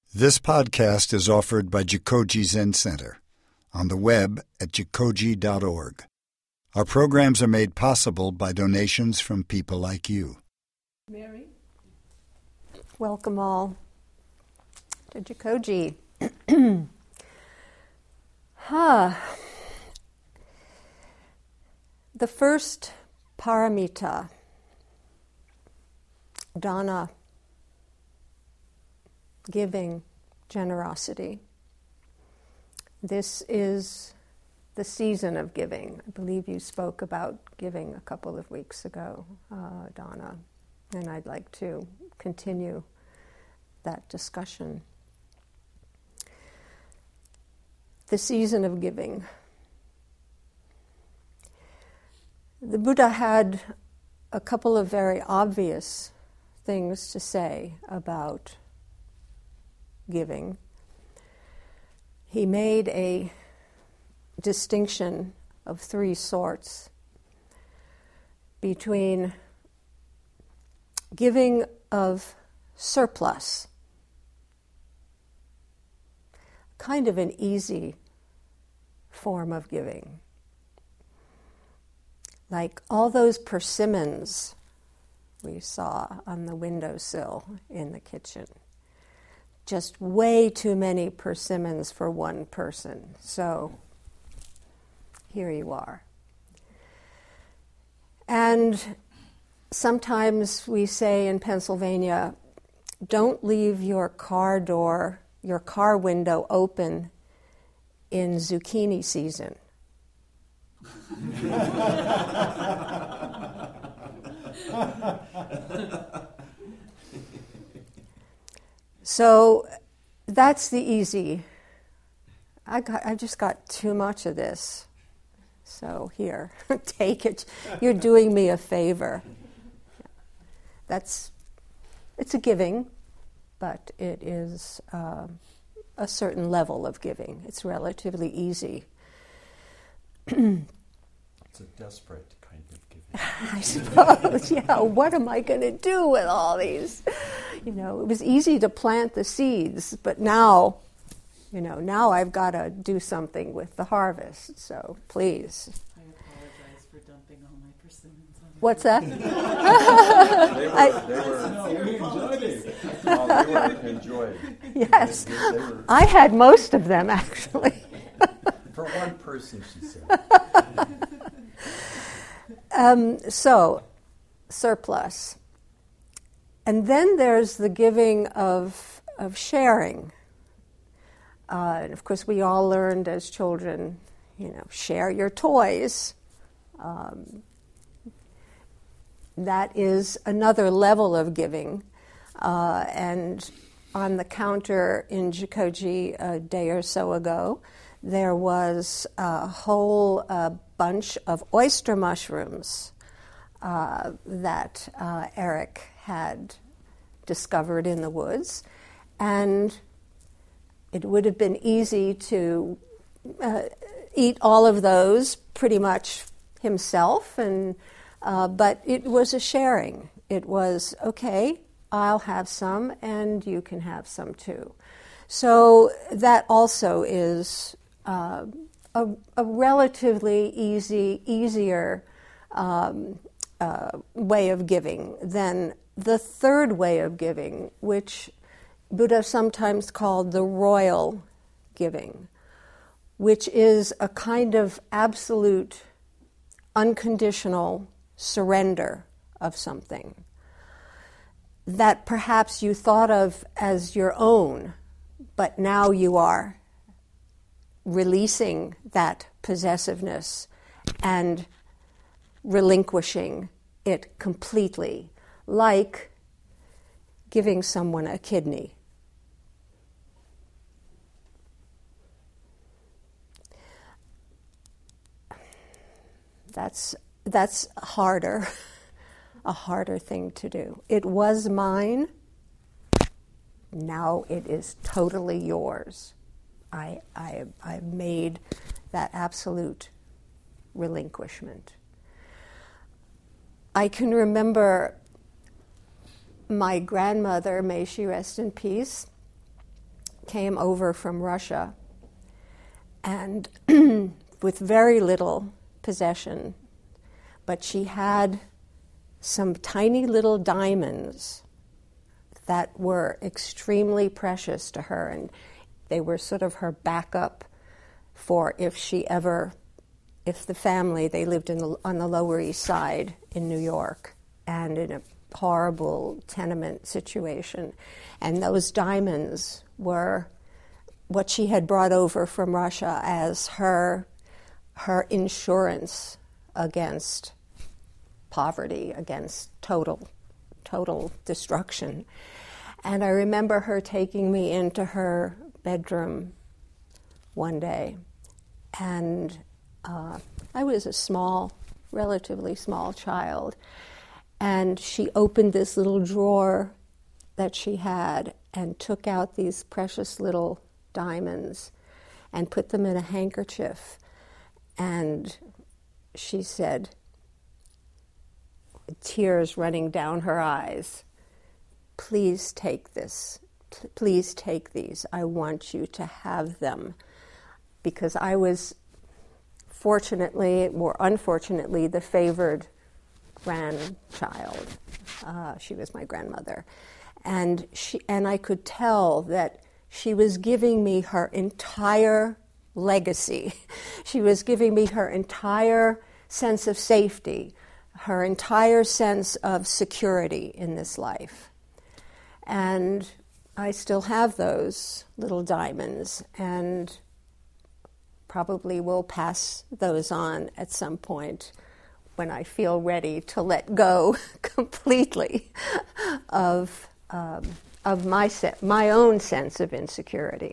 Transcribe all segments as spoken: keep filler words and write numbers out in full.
This podcast is offered by Jikoji Zen Center on the web at jikoji dot org. Our programs are made possible by donations from people like you. Mary? Welcome all to Jikoji. huh. The first paramita, dana, giving, generosity. This is the season of giving. I believe you spoke about giving a couple of weeks ago, uh, Donna, and I'd like to continue that discussion. The season of giving. The Buddha had a couple of very obvious things to say about giving. He made a distinction of three sorts between giving of surplus, kind of an easy form of giving, like all those persimmons we saw on the windowsill in the kitchen. Just way too many persimmons for one person. So here you are. And sometimes we say in Pennsylvania, don't leave your car door, your car window open in zucchini season. So that's the easy. I got. I just got too much of this. So here, take it. You're doing me a favor. That's. It's a giving, but it is uh, a certain level of giving. It's relatively easy. It's a desperate kind of giving. I suppose. Yeah. What am I going to do with all these? You know, it was easy to plant the seeds, but now, you know, now I've got to do something with the harvest. So please. I apologize for dumping all my persimmons on you. What's that? they were, I, they were, no, we enjoyed it. oh, they were enjoyed. Yes. They, they were, I had most of them, actually. for one person, she said. um, so, surplus. And then there's the giving of of sharing. Uh, and of course, we all learned as children, you know, share your toys. Um, that is another level of giving. Uh, and on the counter in Jikoji a day or so ago, there was a whole uh, bunch of oyster mushrooms uh, that uh, Eric had discovered in the woods, and it would have been easy to uh, eat all of those pretty much himself, and uh, but it was a sharing. It was, okay, I'll have some and you can have some too. So that also is uh, a, a relatively easy, easier um, uh, way of giving than the third way of giving, which Buddha sometimes called the royal giving, which is a kind of absolute, unconditional surrender of something that perhaps you thought of as your own, but now you are releasing that possessiveness and relinquishing it completely, like giving someone a kidney. That's that's harder, a harder thing to do. It was mine, now it is totally yours. I I I made that absolute relinquishment. I can remember my grandmother, may she rest in peace, came over from Russia, and with very little possession, but she had some tiny little diamonds that were extremely precious to her, and they were sort of her backup for if she ever, if the family, they lived in the, on the Lower East Side in New York, and in a horrible tenement situation. And those diamonds were what she had brought over from Russia as her her insurance against poverty, against total total destruction. And I remember her taking me into her bedroom one day, and uh, I was a small, relatively small child, and she opened this little drawer that she had and took out these precious little diamonds and put them in a handkerchief, and she said, with tears running down her eyes, "Please take this. P- please take these. I want you to have them." Because I was, fortunately or unfortunately, the favored grandchild. Uh, she was my grandmother. And she and I could tell that she was giving me her entire legacy. She was giving me her entire sense of safety, her entire sense of security in this life. And I still have those little diamonds, and probably will pass those on at some point when I feel ready to let go completely of um, of my se- my own sense of insecurity.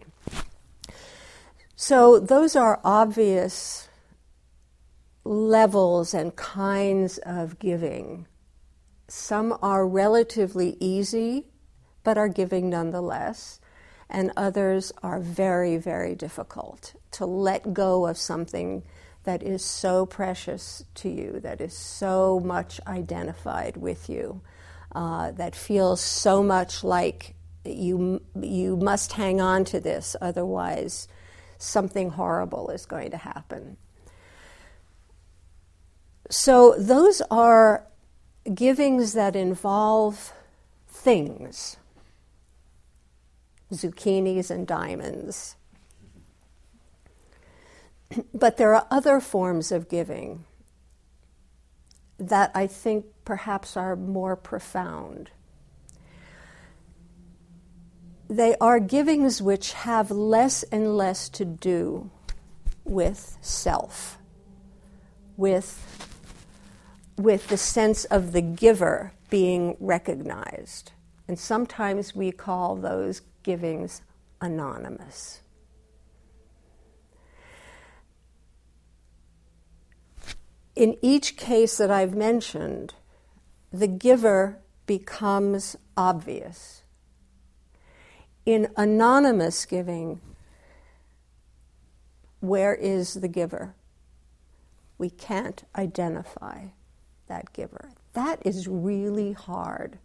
So those are obvious levels and kinds of giving. Some are relatively easy, but are giving nonetheless, and others are very, very difficult. To let go of something that is so precious to you, that is so much identified with you, uh, that feels so much like you you must hang on to this, otherwise something horrible is going to happen. So those are givings that involve things, zucchinis and diamonds. But there are other forms of giving that I think perhaps are more profound. They are givings which have less and less to do with self, with, with the sense of the giver being recognized. And sometimes we call those givings anonymous. In each case that I've mentioned, the giver becomes obvious. In anonymous giving, where is the giver? We can't identify that giver. That is really hard.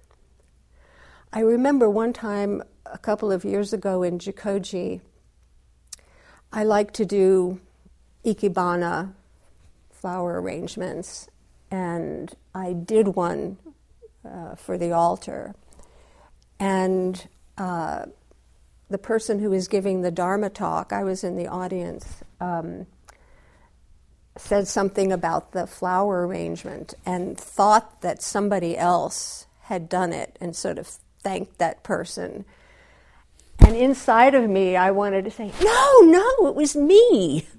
I remember one time, a couple of years ago in Jikoji, I like to do ikebana flower arrangements, and I did one uh, for the altar. And uh, the person who was giving the Dharma talk, I was in the audience, um, said something about the flower arrangement and thought that somebody else had done it and sort of thanked that person. And inside of me, I wanted to say, no, no, it was me.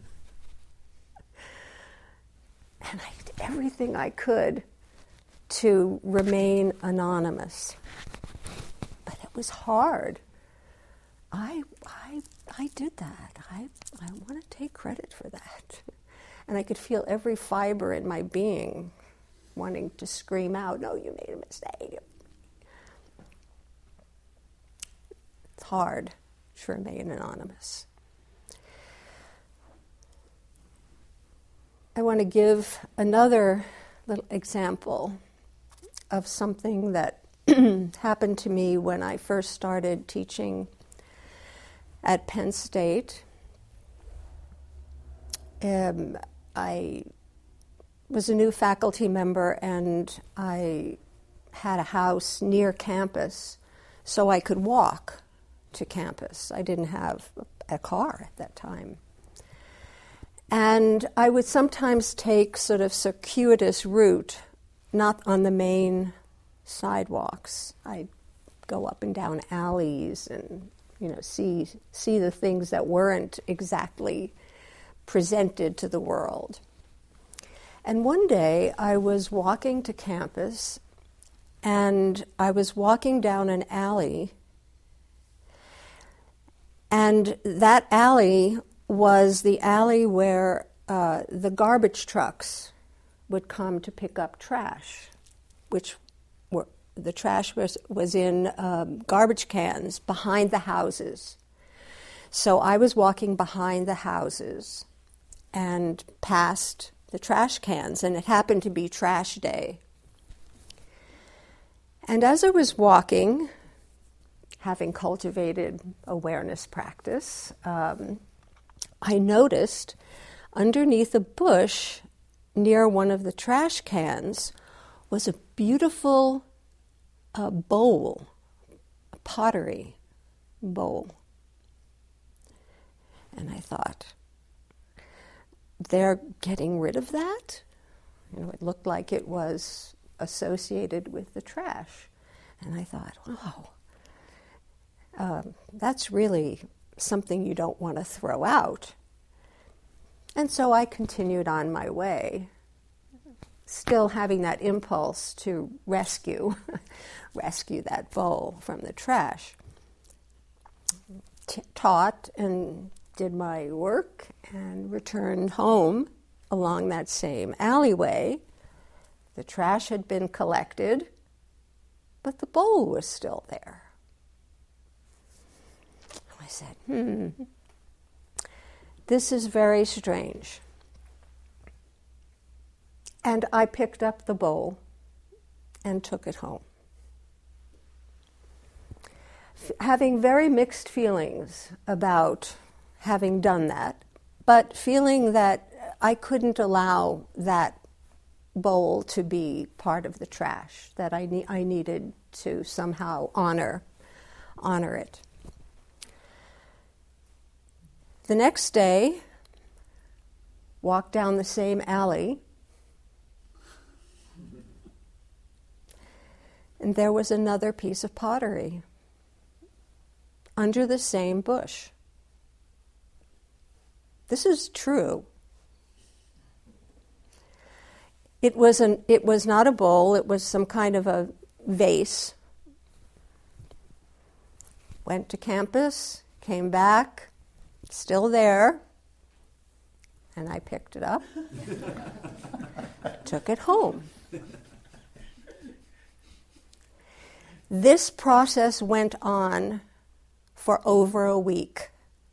And I did everything I could to remain anonymous. But it was hard. I, I, I did that. I, I want to take credit for that. And I could feel every fiber in my being wanting to scream out, no, you made a mistake. It's hard to remain anonymous. I want to give another little example of something that happened to me when I first started teaching at Penn State. Um, I was a new faculty member, and I had a house near campus, so I could walk to campus. I didn't have a car at that time. And I would sometimes take sort of circuitous route, not on the main sidewalks. I'd go up and down alleys and, you know, see see the things that weren't exactly presented to the world. And one day I was walking to campus, and I was walking down an alley, and that alley was the alley where uh, the garbage trucks would come to pick up trash, which were, the trash was, was in um, garbage cans behind the houses. So I was walking behind the houses and past the trash cans, and it happened to be trash day. And as I was walking, having cultivated awareness practice, um, I noticed underneath a bush near one of the trash cans was a beautiful uh, bowl, a pottery bowl. And I thought, they're getting rid of that? You know, it looked like it was associated with the trash. And I thought, wow, um, that's really something you don't want to throw out. And so I continued on my way, still having that impulse to rescue, rescue that bowl from the trash. T- taught and did my work and returned home along that same alleyway. The trash had been collected, but the bowl was still there. I said, hmm, this is very strange. And I picked up the bowl and took it home. F- having very mixed feelings about having done that, but feeling that I couldn't allow that bowl to be part of the trash, that I, ne- I needed to somehow honor, honor it. The next day, walked down the same alley, and there was another piece of pottery under the same bush. This is true. It was an, it was not a bowl, it was some kind of a vase. Went to campus, came back, still there, and I picked it up, took it home. This process went on for over a week.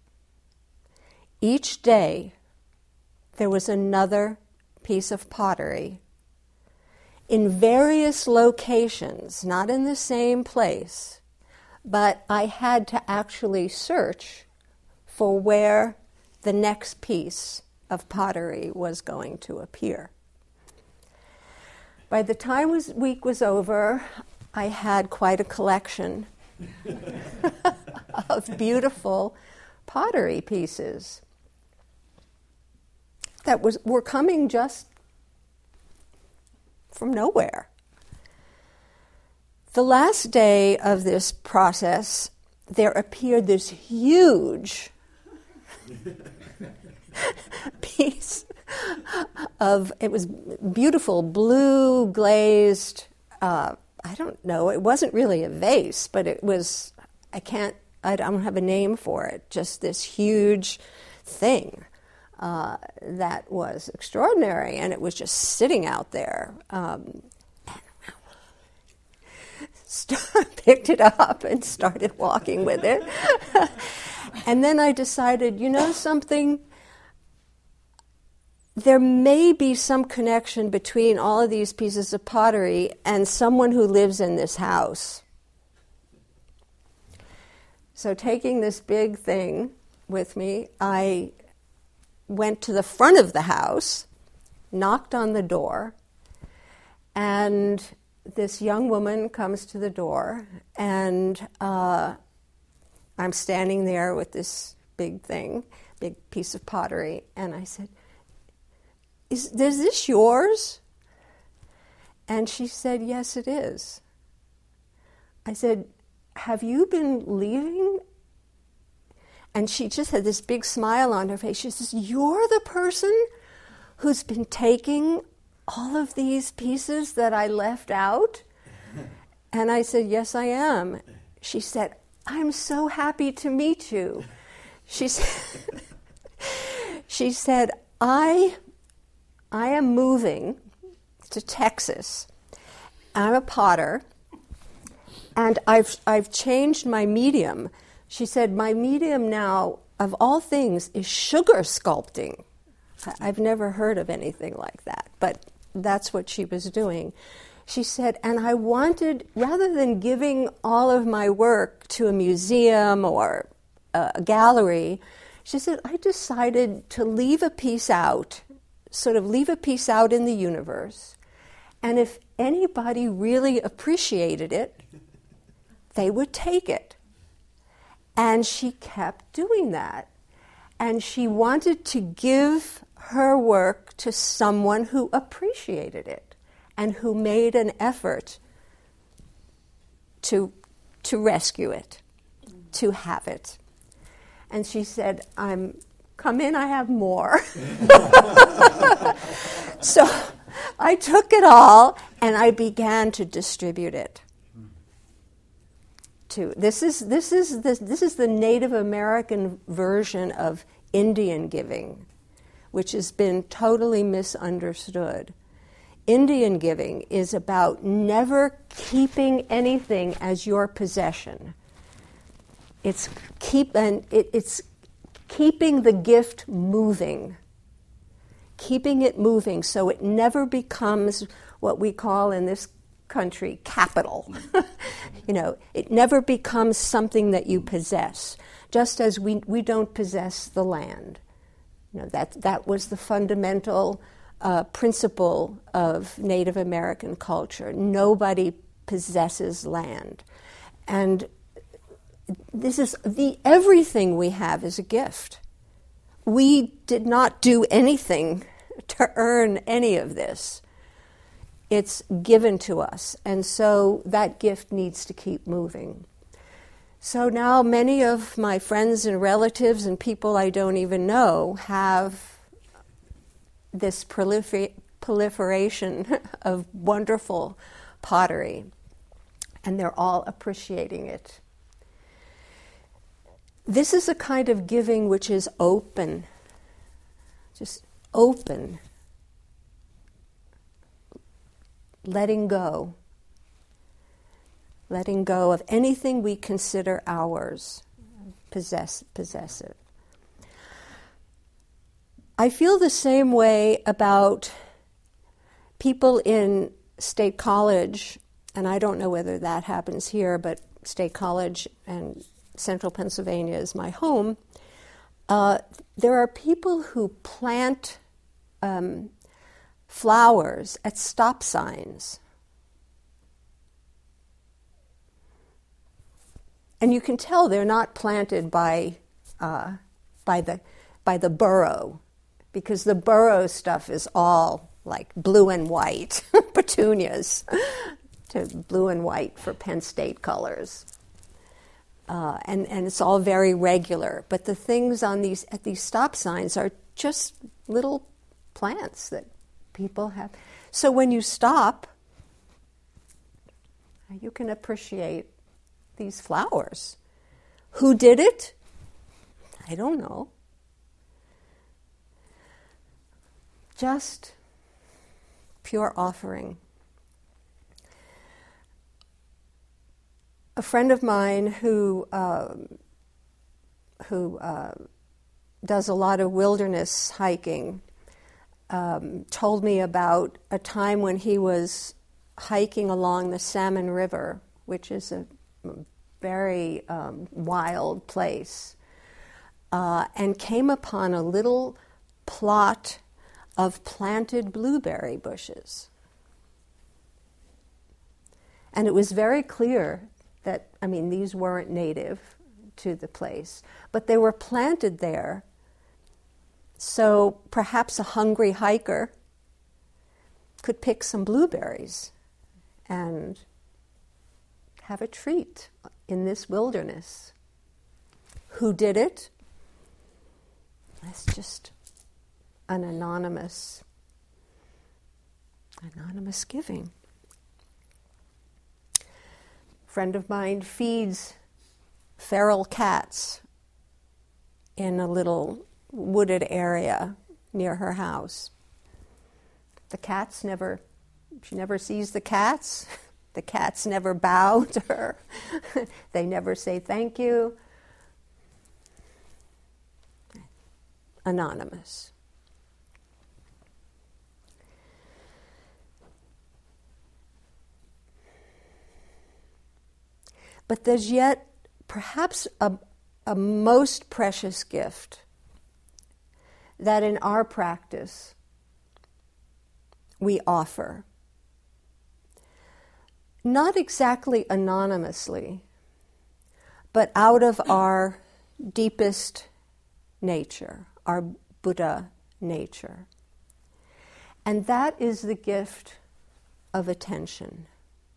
Each day, there was another piece of pottery in various locations, not in the same place, but I had to actually search for where the next piece of pottery was going to appear. By the time the week was over, I had quite a collection of beautiful pottery pieces that was were coming just from nowhere. The last day of this process, there appeared this huge piece of, it was beautiful, blue glazed, uh, I don't know, it wasn't really a vase, but it was, I can't, I don't have a name for it, just this huge thing. Uh, that was extraordinary, and it was just sitting out there. Um, st- picked it up and started walking with it. And then I decided, you know something? There may be some connection between all of these pieces of pottery and someone who lives in this house. So taking this big thing with me, I went to the front of the house, knocked on the door, and this young woman comes to the door, and uh, I'm standing there with this big thing, big piece of pottery, and I said, is, is this yours? And she said, yes, it is. I said, have you been leaving? And she just had this big smile on her face. She says, you're the person who's been taking all of these pieces that I left out? And I said, yes, I am. She said, I'm so happy to meet you. She said, she said, I, I am moving to Texas. I'm a potter, and I've I've changed my medium. She said, my medium now, of all things, is sugar sculpting. I've never heard of anything like that, but that's what she was doing. She said, and I wanted, rather than giving all of my work to a museum or a gallery, she said, I decided to leave a piece out, sort of leave a piece out in the universe, and if anybody really appreciated it, they would take it. And she kept doing that. And she wanted to give her work to someone who appreciated it and who made an effort to, to rescue it, to have it. And she said, I'm, come in, I have more. So I took it all and I began to distribute it. To, this is this is this, this is the Native American version of Indian giving, which has been totally misunderstood. Indian giving is about never keeping anything as your possession. It's keep and it, it's keeping the gift moving, keeping it moving so it never becomes what we call in this country capital. You know, it never becomes something that you possess, just as we, we don't possess the land. You know, that that was the fundamental uh, principle of Native American culture. Nobody possesses land. And this is the everything we have is a gift. We did not do anything to earn any of this. It's given to us, and so that gift needs to keep moving. So now many of my friends and relatives and people I don't even know have this prolifer- proliferation of wonderful pottery, and they're all appreciating it. This is a kind of giving which is open, just open. Letting go. Letting go of anything we consider ours, possess, possessive. I feel the same way about people in State College, and I don't know whether that happens here, but State College and Central Pennsylvania is my home. Uh, there are people who plant um, flowers at stop signs. And you can tell they're not planted by uh, by the by the borough, because the borough stuff is all like blue and white, petunias, to blue and white for Penn State colors. Uh, and, and it's all very regular. But the things on these at these stop signs are just little plants that people have. So when you stop, you can appreciate these flowers. Who did it? I don't know. Just pure offering. A friend of mine who uh, who uh, does a lot of wilderness hiking um, told me about a time when he was hiking along the Salmon River, which is a very um, wild place, uh, and came upon a little plot of planted blueberry bushes. And it was very clear that, I mean, these weren't native to the place, but they were planted there so perhaps a hungry hiker could pick some blueberries and have a treat in this wilderness. Who did it? That's just an anonymous, anonymous giving. A friend of mine feeds feral cats in a little wooded area near her house. The cats never, she never sees the cats. The cats never bow to her. They never say thank you. Anonymous. But there's yet perhaps a, a most precious gift that in our practice we offer. Not exactly anonymously, but out of our deepest nature, our Buddha nature. And that is the gift of attention.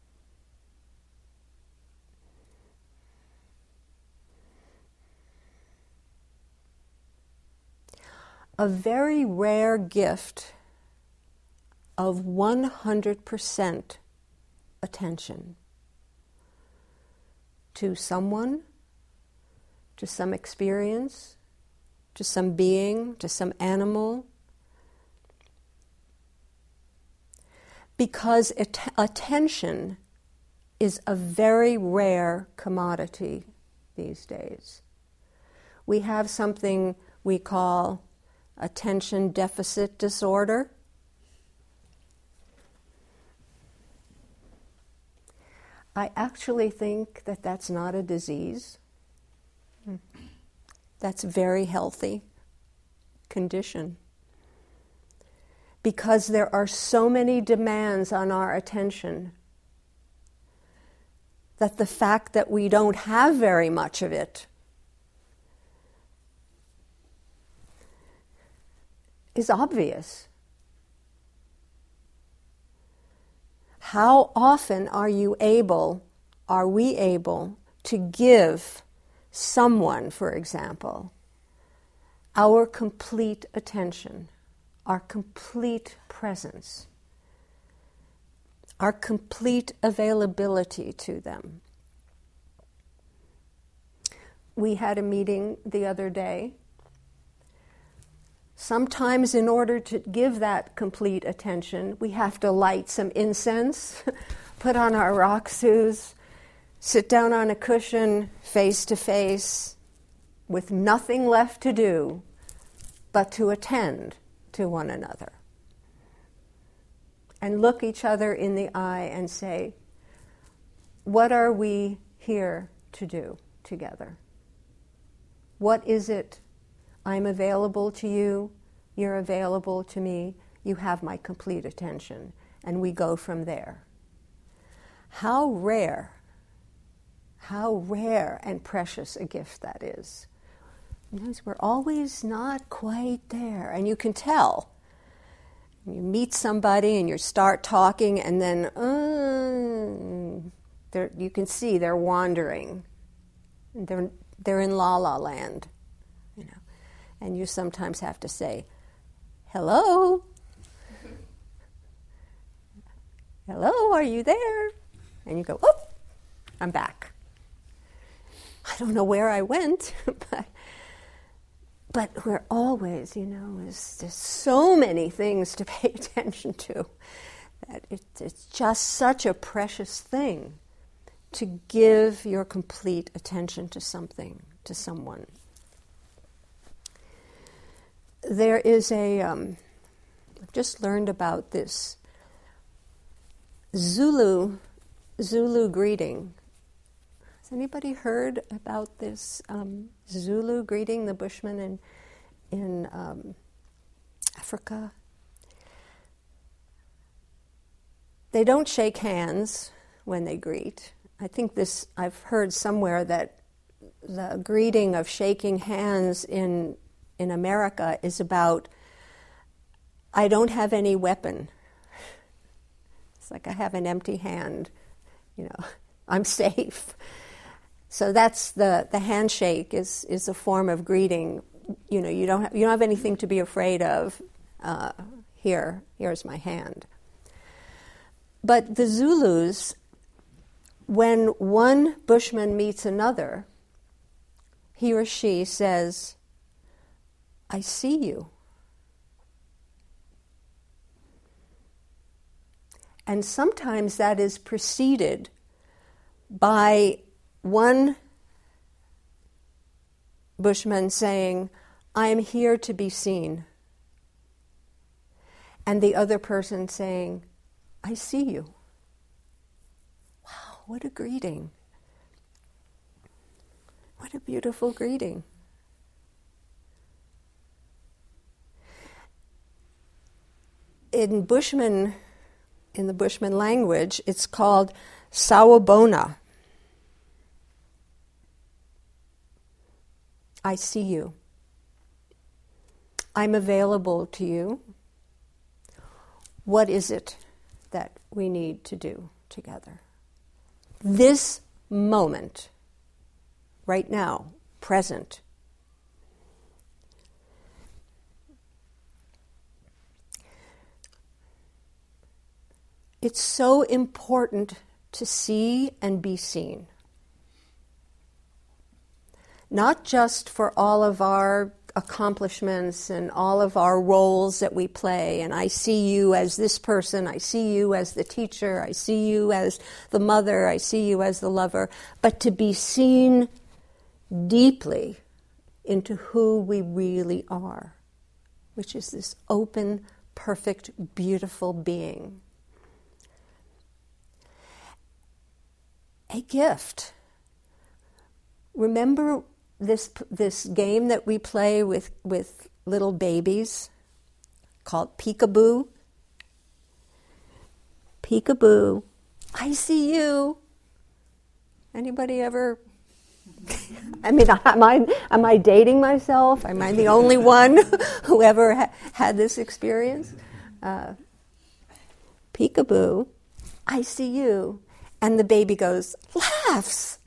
A very rare gift of one hundred percent attention to someone, to some experience, to some being, to some animal. Because at- attention is a very rare commodity these days. We have something we call attention deficit disorder. I actually think that that's not a disease. That's a very healthy condition. Because there are so many demands on our attention that the fact that we don't have very much of it is obvious. How often are you able, are we able to give someone, for example, our complete attention, our complete presence, our complete availability to them? We had a meeting the other day. Sometimes in order to give that complete attention, we have to light some incense, put on our rakusus, sit down on a cushion face to face with nothing left to do but to attend to one another. And look each other in the eye and say, what are we here to do together? What is it? I'm available to you, you're available to me, you have my complete attention, and we go from there. How rare, how rare and precious a gift that is. Because we're always not quite there, and you can tell. You meet somebody and you start talking, and then uh, you can see they're wandering. They're, they're in la la land. And you sometimes have to say, hello? Hello, are you there? And you go, oh, I'm back. I don't know where I went, but but we're always, you know, there's, there's so many things to pay attention to that it, it's just such a precious thing to give your complete attention to something, to someone. There is a, um, I've just learned about this Zulu, Zulu greeting. Has anybody heard about this um, Zulu greeting, the Bushmen in, in um, Africa? They don't shake hands when they greet. I think this, I've heard somewhere that the greeting of shaking hands in in America is about, I don't have any weapon. It's like I have an empty hand, you know, I'm safe. So that's the, the handshake is, is a form of greeting. You know, you don't have, you don't have anything to be afraid of. Uh, here, here's my hand. But the Zulus, when one Bushman meets another, he or she says, I see you. And sometimes that is preceded by one Bushman saying, I am here to be seen. And the other person saying, I see you. Wow, what a greeting. What a beautiful greeting. In Bushman, in the Bushman language, it's called Sawubona. I see you. I'm available to you. What is it that we need to do together? This moment, right now, present. It's so important to see and be seen. Not just for all of our accomplishments and all of our roles that we play, and I see you as this person, I see you as the teacher, I see you as the mother, I see you as the lover, but to be seen deeply into who we really are, which is this open, perfect, beautiful being. A gift. Remember this this game that we play with, with little babies called peekaboo? Peekaboo, I see you. Anybody ever? I mean, am I, am I dating myself? Am I the only one who ever ha- had this experience? Uh, peekaboo, I see you. And the baby goes, laughs.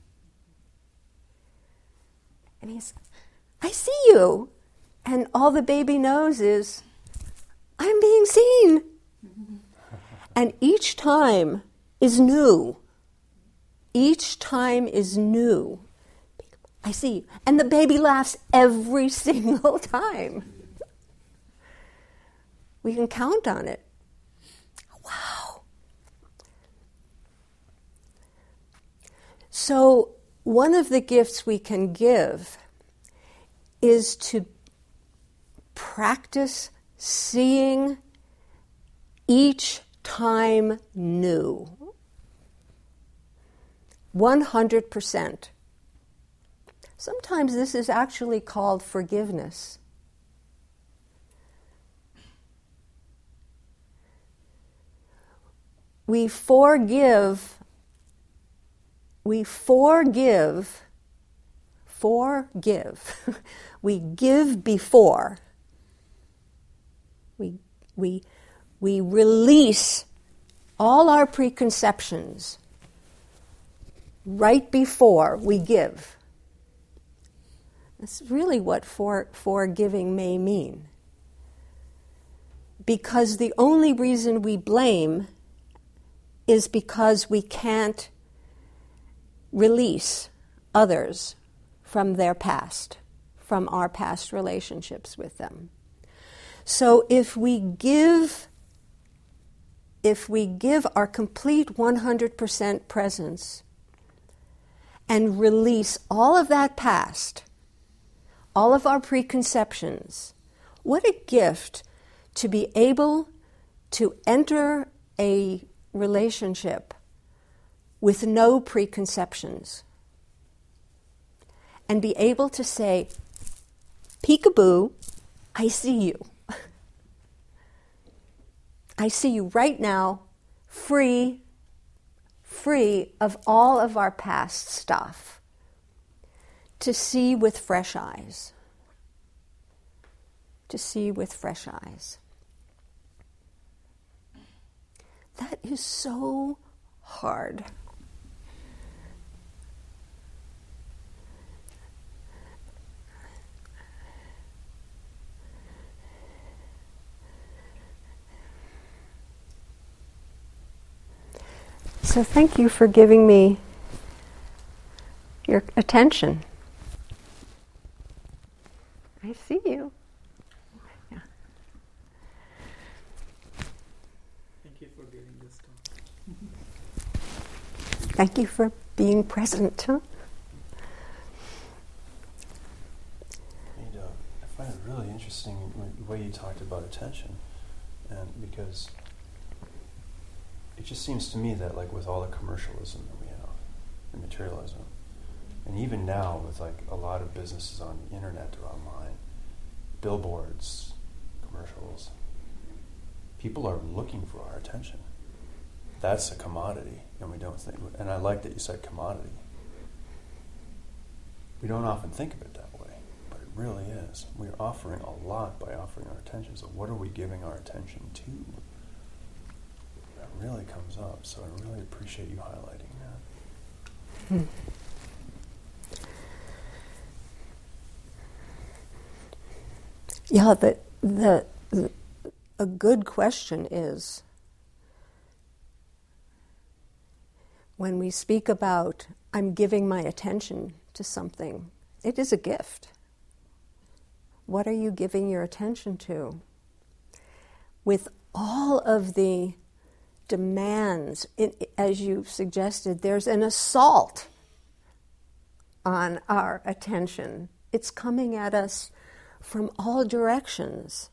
And he's, I see you. And all the baby knows is, I'm being seen. And each time is new. Each time is new. I see you. And the baby laughs every single time. We can count on it. Wow. So one of the gifts we can give is to practice seeing each time new. one hundred percent. Sometimes this is actually called forgiveness. We forgive We forgive, forgive. We give before. We, we, we release all our preconceptions right before we give. That's really what for, forgiving may mean. Because the only reason we blame is because we can't release others from their past, from our past relationships with them. So if we give, if we give our complete one hundred percent presence and release all of that past, all of our preconceptions, what a gift to be able to enter a relationship with no preconceptions, and be able to say, peekaboo, I see you. I see you right now, free, free of all of our past stuff, to see with fresh eyes. To see with fresh eyes. That is so hard. So thank you for giving me your attention. I see you. Yeah. Thank you for giving this talk. Thank you for being present. Huh? And, uh, I find it really interesting the way you talked about attention, and because it just seems to me that, like, with all the commercialism that we have, and materialism, and even now with, like, a lot of businesses on the internet or online, billboards, commercials, people are looking for our attention. That's a commodity, and we don't think, and I like that you said commodity. We don't often think of it that way, but it really is. We're offering a lot by offering our attention, so what are we giving our attention to? Really comes up, so I really appreciate you highlighting that. Hmm. Yeah, the, the the a good question is, when we speak about I'm giving my attention to something, it is a gift. What are you giving your attention to? With all of the demands, it, as you suggested, there's an assault on our attention. It's coming at us from all directions.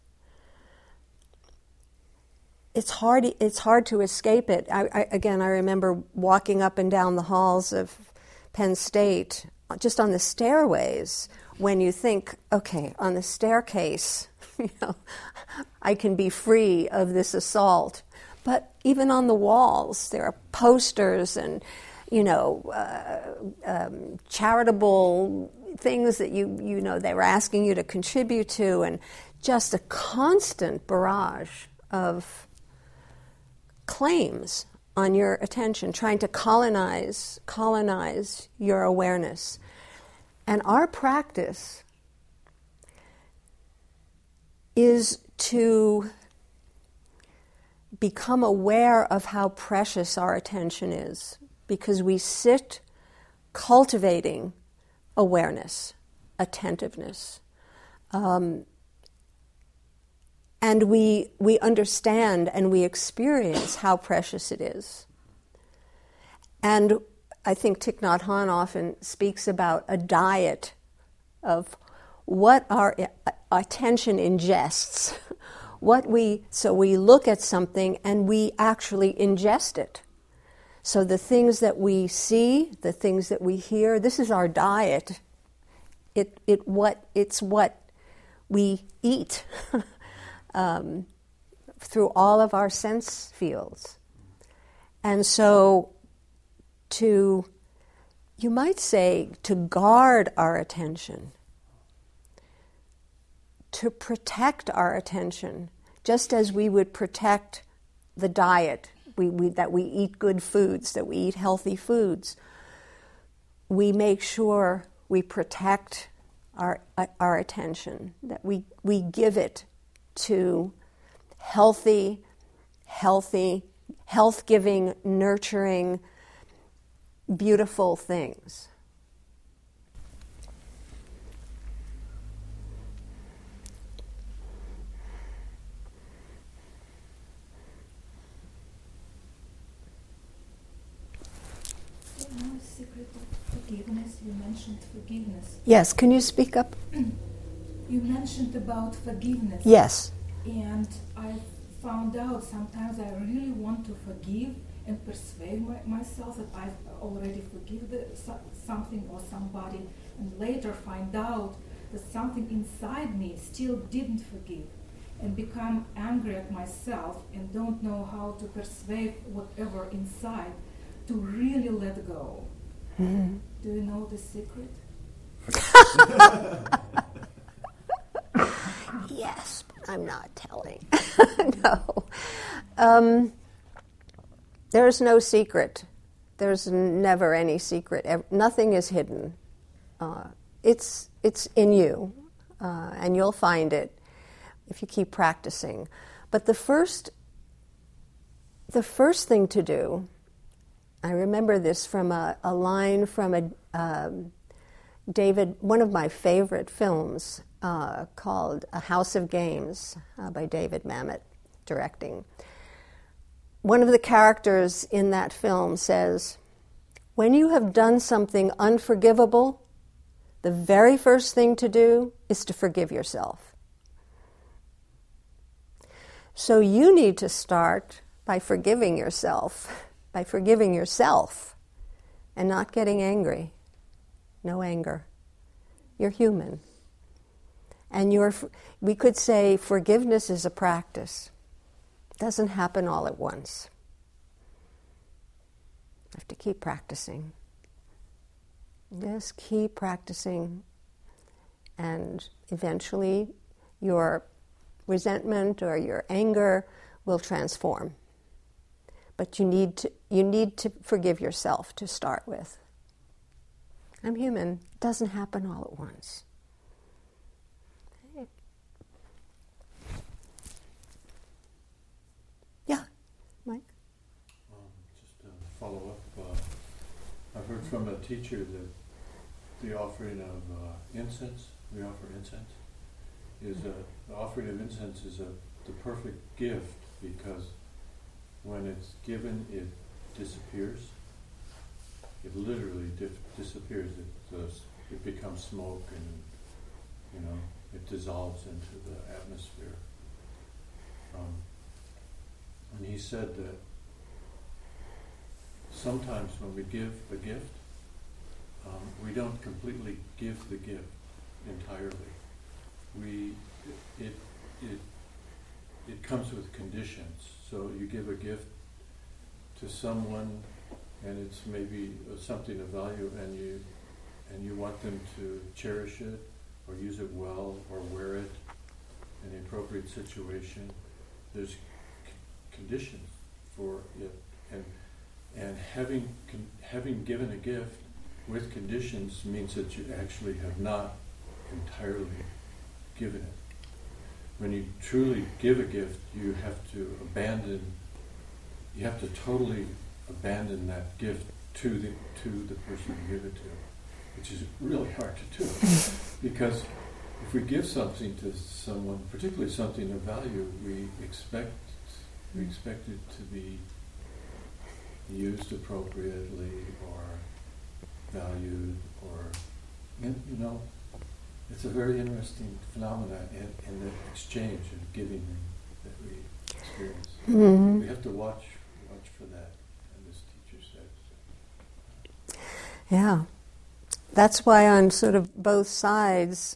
It's hard. It's hard to escape it. I, I, again, I remember walking up and down the halls of Penn State, just on the stairways, when you think, okay, on the staircase, you know, I can be free of this assault. But even on the walls, there are posters and, you know, uh, um, charitable things that you, you know, they were asking you to contribute to, and just a constant barrage of claims on your attention, trying to colonize, colonize your awareness. And our practice is to become aware of how precious our attention is, because we sit cultivating awareness, attentiveness, um, and we we understand and we experience how precious it is. And I think Thich Nhat Hanh often speaks about a diet of what our attention ingests. What we so we look at something and we actually ingest it. So the things that we see, the things that we hear, this is our diet. It it what it's what we eat um, through all of our sense fields. And so to, you might say, to guard our attention, to protect our attention, just as we would protect the diet, we, we, that we eat good foods, that we eat healthy foods. We make sure we protect our uh, our attention, that we, we give it to healthy, healthy, health-giving, nurturing, beautiful things. Secret of forgiveness. You mentioned forgiveness. Yes, can you speak up? You mentioned about forgiveness. Yes. And I found out sometimes I really want to forgive and persuade my, myself that I've already forgiven the, so, something or somebody, and later find out that something inside me still didn't forgive, and become angry at myself and don't know how to persuade whatever inside to really let go. Mm-hmm. Do you know the secret? Yes, but I'm not telling. No. Um, there's no secret. There's never any secret. Ever, nothing is hidden. Uh, it's it's in you, uh, and you'll find it if you keep practicing. But the first, the first thing to do, I remember this from a, a line from a um, David, one of my favorite films uh, called A House of Games uh, by David Mamet, directing. One of the characters in that film says, when you have done something unforgivable, the very first thing to do is to forgive yourself. So you need to start by forgiving yourself, by forgiving yourself and not getting angry. No anger. You're human. And you're, we could say forgiveness is a practice. It doesn't happen all at once. You have to keep practicing. Just keep practicing. And eventually your resentment or your anger will transform. But you need to, you need to forgive yourself to start with. I'm human. It doesn't happen all at once. Okay. Yeah, Mike? Um, just to follow up, uh, I've heard from a teacher that the offering of uh, incense, we offer incense, is a, the offering of incense is a, the perfect gift, because when it's given, it disappears. It literally dif- disappears. It, uh, it becomes smoke, and you know it dissolves into the atmosphere. Um, and he said that sometimes when we give a gift, um, we don't completely give the gift entirely. We it it it, it comes with conditions. So you give a gift to someone, and it's maybe something of value, and you and you want them to cherish it or use it well or wear it in the appropriate situation. There's c- conditions for it, and and having con- having given a gift with conditions means that you actually have not entirely given it. When you truly give a gift, you have to abandon. You have to totally abandon that gift to the to the person you give it to, which is really hard to do, because if we give something to someone, particularly something of value, we expect we expect it to be used appropriately or valued, or you know, it's a very interesting phenomenon in, in the exchange of giving that we experience. Mm-hmm. We have to watch watch for that. Yeah, that's why on sort of both sides,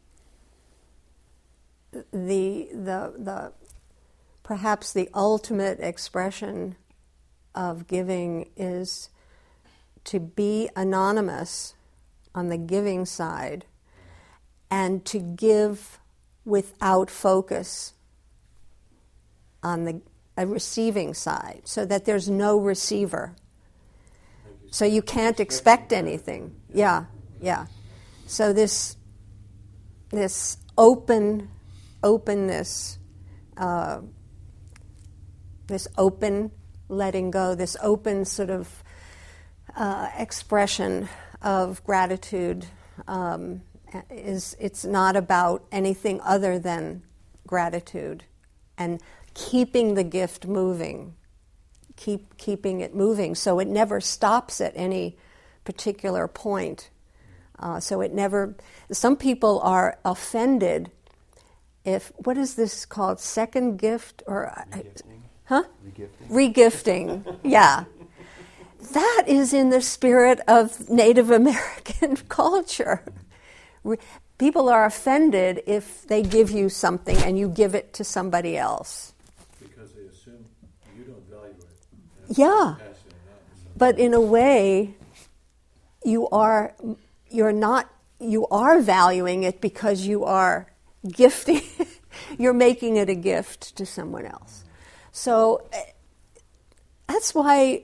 the the the perhaps the ultimate expression of giving is to be anonymous on the giving side, and to give without focus on the a receiving side, so that there's no receiver. So you can't expect anything. Yeah, yeah. So this this open openness, uh, this open letting go, this open sort of uh, expression of gratitude um, is it's not about anything other than gratitude and keeping the gift moving. Keep keeping it moving, so it never stops at any particular point. Uh, so it never. Some people are offended if what is this called? Second gift or regifting. Huh? Regifting. Regifting. Yeah. that is in the spirit of Native American culture. People are offended if they give you something and you give it to somebody else. Because they assume you don't value it. Yeah. But in a way, you are you're not you are valuing it because you are gifting you're making it a gift to someone else. So that's why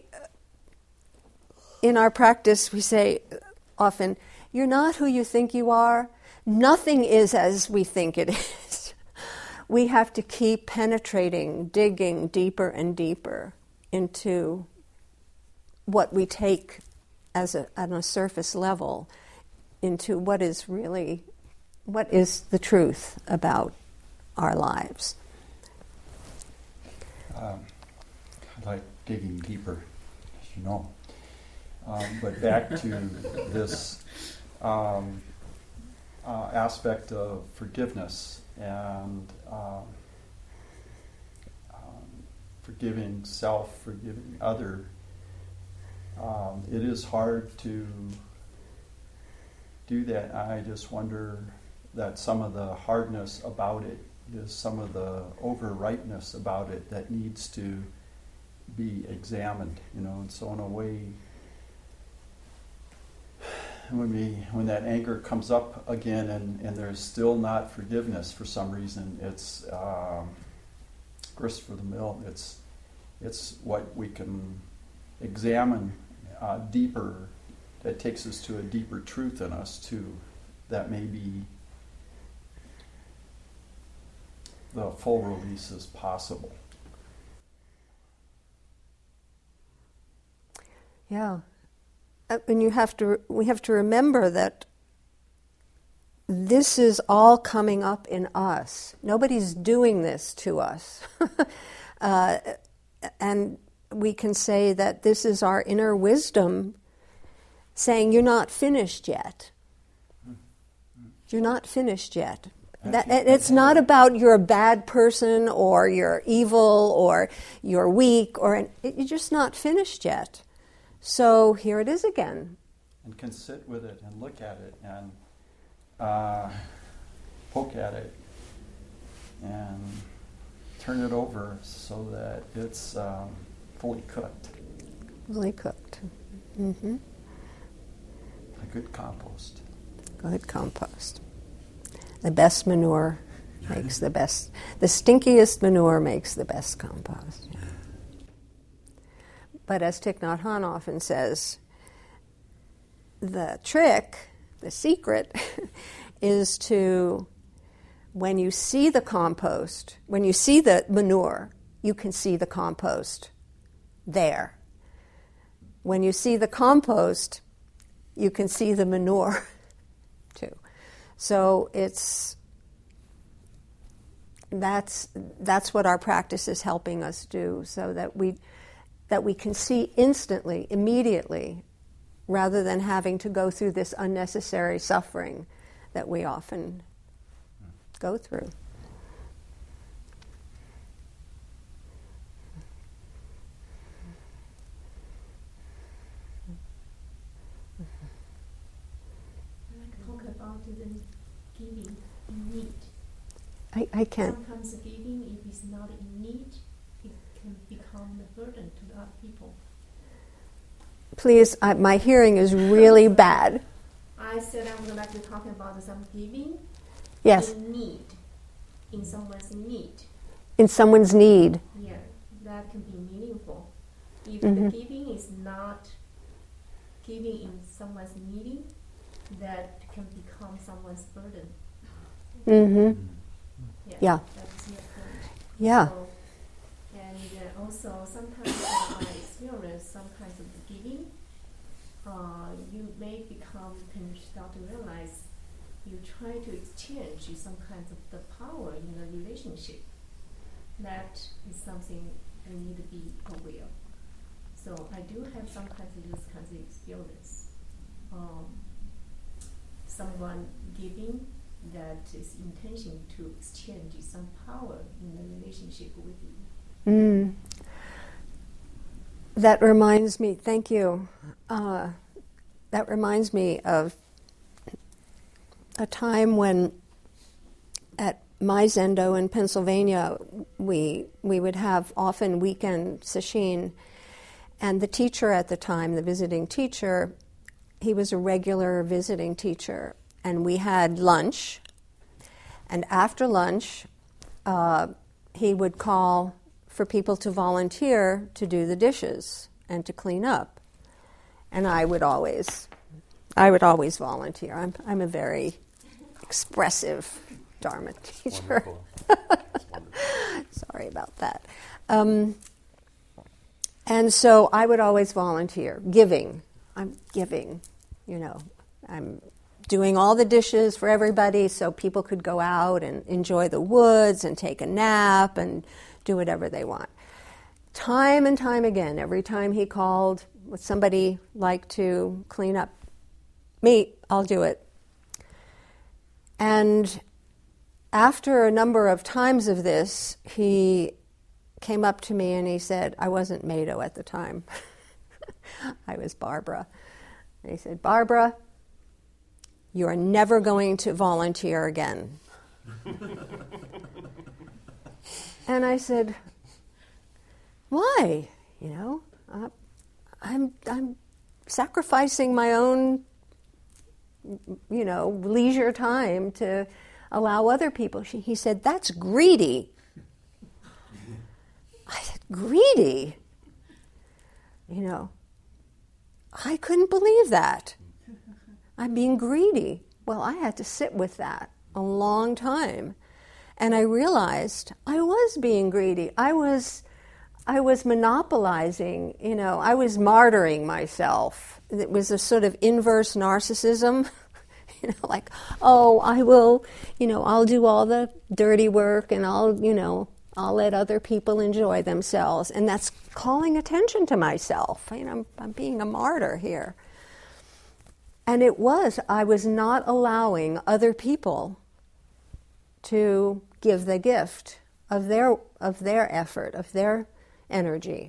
in our practice we say often, you're not who you think you are. Nothing is as we think it is. We have to keep penetrating, digging deeper and deeper into what we take as a, on a surface level into what is really, what is the truth about our lives. Um, I like digging deeper, as you know. Um, but back to this um, uh, aspect of forgiveness and um, um, forgiving self, forgiving other. Um, it is hard to do that. I just wonder that some of the hardness about it is some of the overripeness about it that needs to be examined, you know. And so in a way, when we when that anger comes up again and, and there's still not forgiveness for some reason, it's um, grist for the mill. It's it's what we can examine uh, deeper, that takes us to a deeper truth in us too, that maybe the full release is possible. Yeah. Uh, and you have to, we have to remember that this is all coming up in us. Nobody's doing this to us. uh, and we can say that this is our inner wisdom saying, you're not finished yet. You're not finished yet. That, it's not about you're a bad person or you're evil or you're weak, or you're just not finished yet. So here it is again. And can sit with it and look at it and uh, poke at it and turn it over so that it's um, fully cooked. Fully cooked. Mm-hmm. A good compost. Good compost. The best manure makes the best. The stinkiest manure makes the best compost. Yeah. But as Thich Nhat Hanh often says, the trick, the secret, is to, when you see the compost, when you see the manure, you can see the compost there. When you see the compost, you can see the manure too. So it's that's that's what our practice is helping us do, so that we that we can see instantly, immediately, rather than having to go through this unnecessary suffering that we often go through. About the giving in need. I, I can't. Sometimes giving, if it's not in need, it can become a burden to other people. Please, I, my hearing is really bad. I said I would like to talk about some giving. Yes. In need, in someone's need. In someone's need. Yeah, that can be meaningful. If Mm-hmm. the giving is not giving in someone's needing, that can become someone's burden. Mm-hmm. Yeah. Yeah. That's your point. Yeah. So, and uh, also sometimes uh, I experience some kinds of giving. Uh, you may become, can start to realize you try to exchange some kinds of the power in a relationship. That is something we need to be aware of. So I do have some kinds of this kinds of experience. Um, someone giving that is intention to exchange some power in the relationship with you. Mm. that reminds me, thank you, uh, that reminds me of a time when at my Zendo in Pennsylvania, we we would have often weekend sesshin, and the teacher at the time, the visiting teacher, he was a regular visiting teacher, and we had lunch, and after lunch, uh, he would call for people to volunteer to do the dishes and to clean up, and I would always, I would always volunteer. I'm I'm a very expressive Dharma teacher. Sorry about that. Um, and so I would always volunteer, giving. I'm giving, you know. I'm doing all the dishes for everybody so people could go out and enjoy the woods and take a nap and do whatever they want. Time and time again, every time he called, would somebody like to clean up? Me, I'll do it. And after a number of times of this, he came up to me and he said, I wasn't Mado at the time. I was Barbara. And he said, Barbara, you are never going to volunteer again. And I said, why? You know, uh, I'm I'm sacrificing my own, you know, leisure time to allow other people. She, he said, that's greedy. I said, greedy? You know, I couldn't believe that. I'm being greedy. Well, I had to sit with that a long time. And I realized I was being greedy. I was I was monopolizing, you know, I was martyring myself. It was a sort of inverse narcissism. You know, like, oh, I will, you know, I'll do all the dirty work and I'll, you know, I'll let other people enjoy themselves. And that's calling attention to myself. You know, I'm, I'm being a martyr here. And it was, I was not allowing other people to give the gift of their of their effort, of their energy.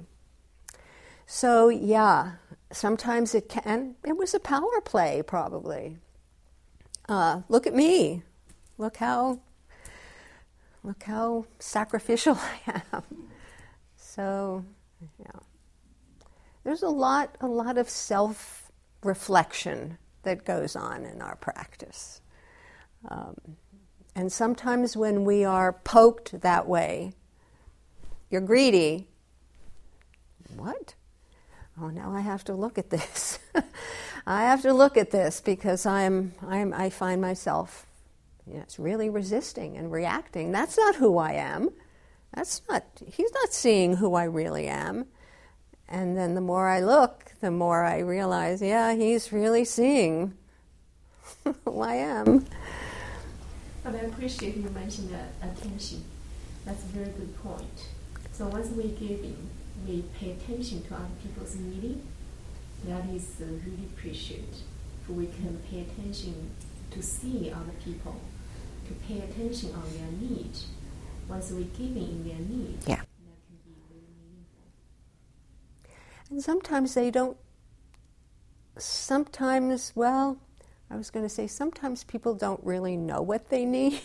So, yeah, sometimes it can, it was a power play probably. Uh, look at me. Look how, look how sacrificial I am. So, yeah. There's a lot, a lot of self-reflection that goes on in our practice. Um, and sometimes when we are poked that way, you're greedy. What? Oh, now I have to look at this. I have to look at this because I'm, I'm, I find myself, you know, it's really resisting and reacting. That's not who I am. That's not, he's not seeing who I really am. And then the more I look, the more I realize, yeah, he's really seeing who I am. But I appreciate you mentioned that attention. That's a very good point. So once we give in, we pay attention to other people's needing. That is uh, really precious. We can pay attention to see other people, to pay attention on their need. Once we give in their need, yeah. that can be very meaningful. And sometimes they don't, sometimes, well, I was going to say sometimes people don't really know what they need.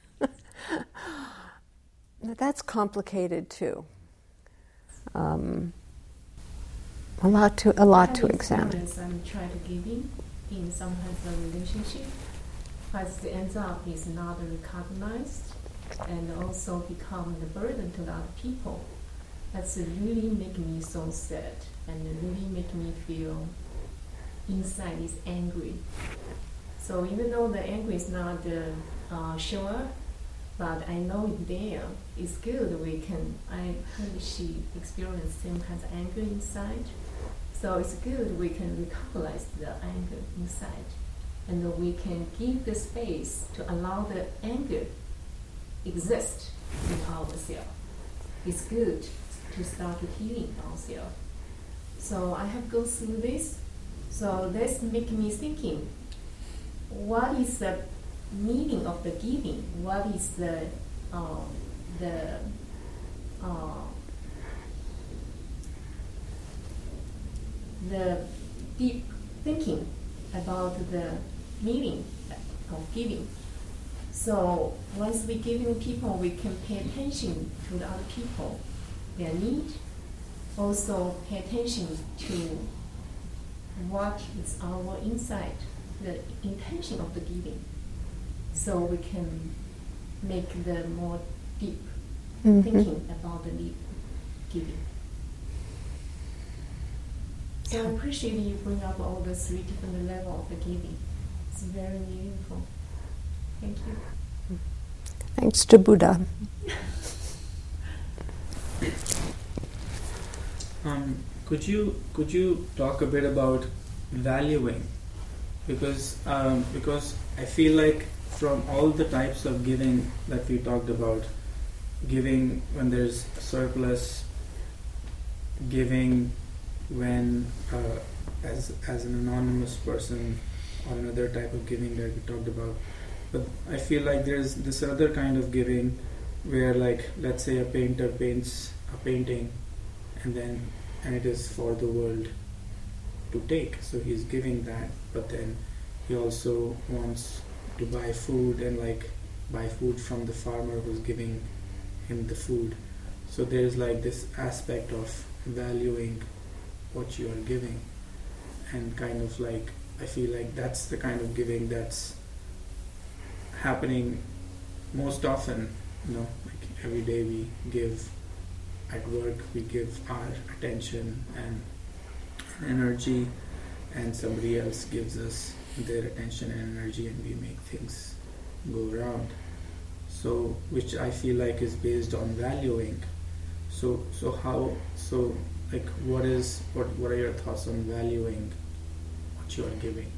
That's complicated too. Um, a lot to a lot to examine. I'm trying to give in in some kinds of relationship, but it ends up is not recognized and also become the burden to the other people. That's really making me so sad and really making me feel inside is angry. So even though the anger is not uh, uh, sure, but I know it there. It's good we can, I heard she experienced same kind of anger inside. So it's good we can recognize the anger inside. And we can give the space to allow the anger exist in ourselves. It's good to start healing ourselves. So I have gone through this. So that's making me thinking, what is the meaning of the giving? What is the um, the uh, the deep thinking about the meaning of giving. So once we giving people, we can pay attention to the other people, their need. Also pay attention to what is our inside, the intention of the giving. So we can make the more deep mm-hmm. thinking about the deep giving. So I appreciate you bring up all the three different levels of the giving. It's very meaningful. Thank you. Thanks to Buddha. um, could you could you talk a bit about valuing? Because um, because I feel like from all the types of giving that we talked about, giving when there's a surplus, giving when uh, as as an anonymous person, or another type of giving that we talked about. But I feel like there's this other kind of giving where, like, let's say a painter paints a painting and then and it is for the world to take. So he's giving that, but then he also wants to buy food and like buy food from the farmer who's giving him the food. So there's like this aspect of valuing what you are giving, and kind of like I feel like that's the kind of giving that's happening most often. You know, like every day we give at work, we give our attention and energy, and somebody else gives us their attention and energy, and we make things go around. So, which I feel like is based on valuing. So, so how? So, like, what is what? What are your thoughts on valuing what you are giving?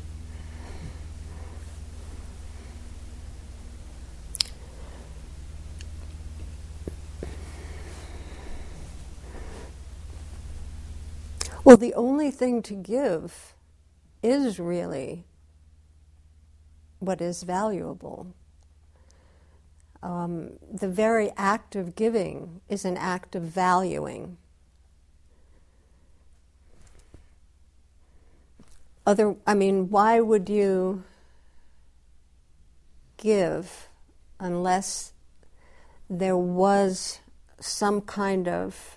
Well, the only thing to give is really what is valuable. Um, the very act of giving is an act of valuing. Other, I mean, why would you give unless there was some kind of,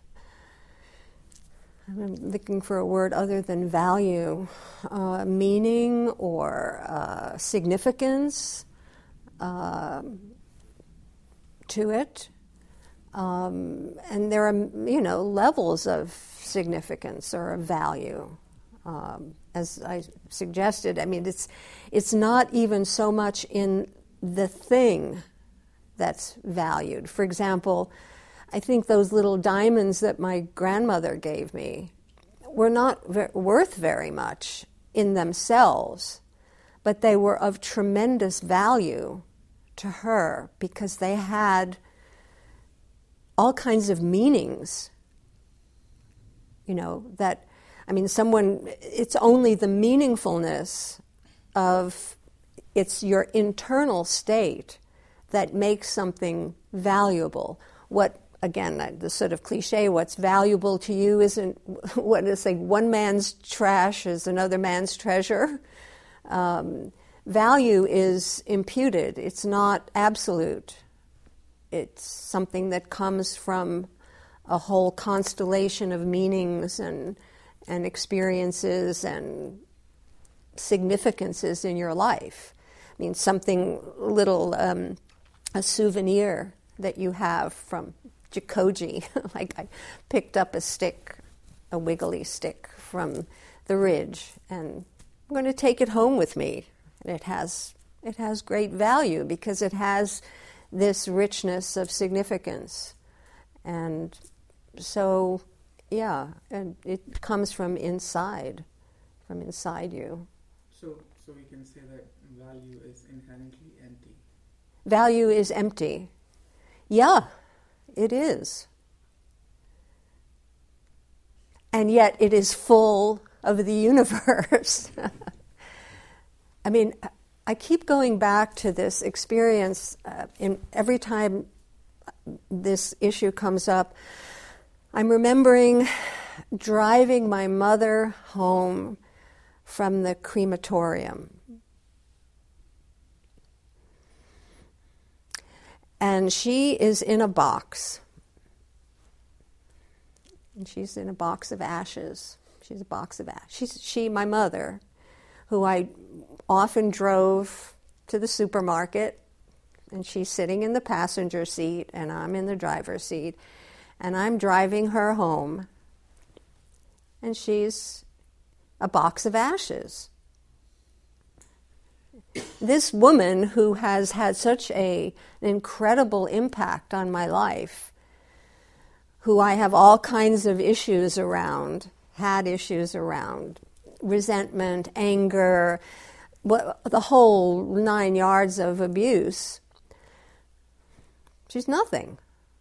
I'm looking for a word other than value, uh, meaning or uh, significance uh, to it. Um, and there are, you know, levels of significance or of value. Um, as I suggested, I mean, it's it's not even so much in the thing that's valued. For example, I think those little diamonds that my grandmother gave me were not ver- worth very much in themselves, but they were of tremendous value to her because they had all kinds of meanings, you know, that, I mean, someone, it's only the meaningfulness of, it's your internal state that makes something valuable. What, again, the sort of cliche, what's valuable to you isn't, what is like, one man's trash is another man's treasure. Um, value is imputed. It's not absolute. It's something that comes from a whole constellation of meanings and and experiences and significances in your life. I mean, something little, um, a souvenir that you have from Jikoji, like I picked up a stick, a wiggly stick from the ridge, and I'm going to take it home with me. And it has it has great value because it has this richness of significance. And so, yeah, and it comes from inside, from inside you. So, so we can say that value is inherently empty. Value is empty. Yeah, it is. And yet it is full of the universe. I mean, I keep going back to this experience. Uh, in every time this issue comes up, I'm remembering driving my mother home from the crematorium. And she is in a box. And she's in a box of ashes. She's a box of ashes. She's, she, my mother, who I often drove to the supermarket, and she's sitting in the passenger seat, and I'm in the driver's seat, and I'm driving her home, and she's a box of ashes. This woman who has had such a, an incredible impact on my life, who I have all kinds of issues around, had issues around, resentment, anger, what, the whole nine yards of abuse. She's nothing.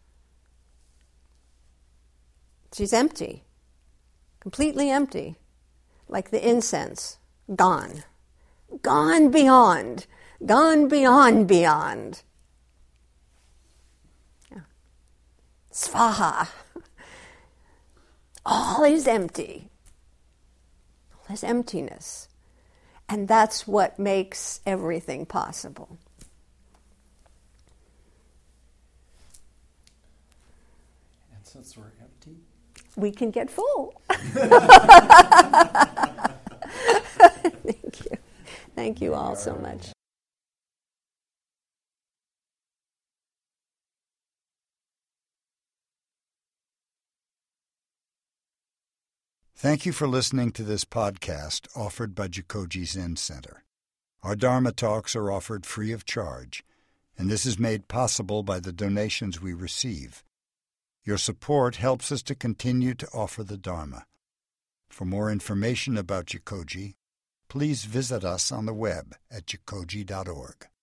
She's empty, completely empty, like the incense, gone. Gone beyond, gone beyond, beyond. Yeah. Svaha. All is empty. All is emptiness. And that's what makes everything possible. And since we're empty, we can get full. Thank you. Thank you all so much. Thank you for listening to this podcast offered by Jikoji Zen Center. Our Dharma talks are offered free of charge, and this is made possible by the donations we receive. Your support helps us to continue to offer the Dharma. For more information about Jikoji, please visit us on the web at jikoji dot org.